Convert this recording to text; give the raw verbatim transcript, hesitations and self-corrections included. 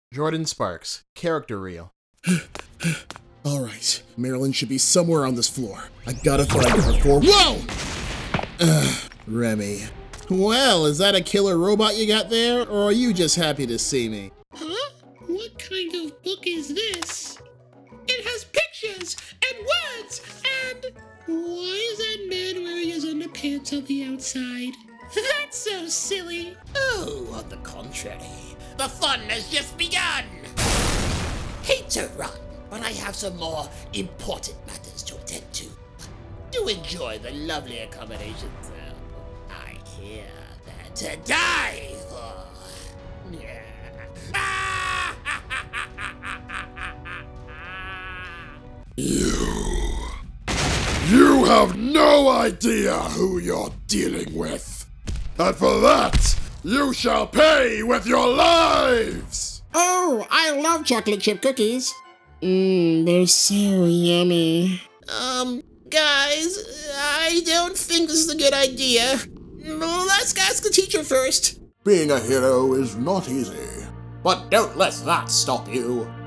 Jordan Sparks, character reel. Alright, Marilyn should be somewhere on this floor. I gotta find her before- Whoa! Ugh, Remy. Well, is that a killer robot you got there, or are you just happy to see me? Huh? What kind of book is this? It has pictures and words and... Why is that man wearing his underpants on the outside? That's so silly. Oh, on the contrary, the fun has just begun. Hate to run, but I have some more important matters to attend to. Do enjoy the lovely accommodations, though. I hear they're to die for. Yeah. You... You have no idea who you're dealing with. And for that, you shall pay with your lives! Oh, I love chocolate chip cookies. Mmm, they're so yummy. Um, guys, I don't think this is a good idea. Let's ask the teacher first. Being a hero is not easy. But don't let that stop you.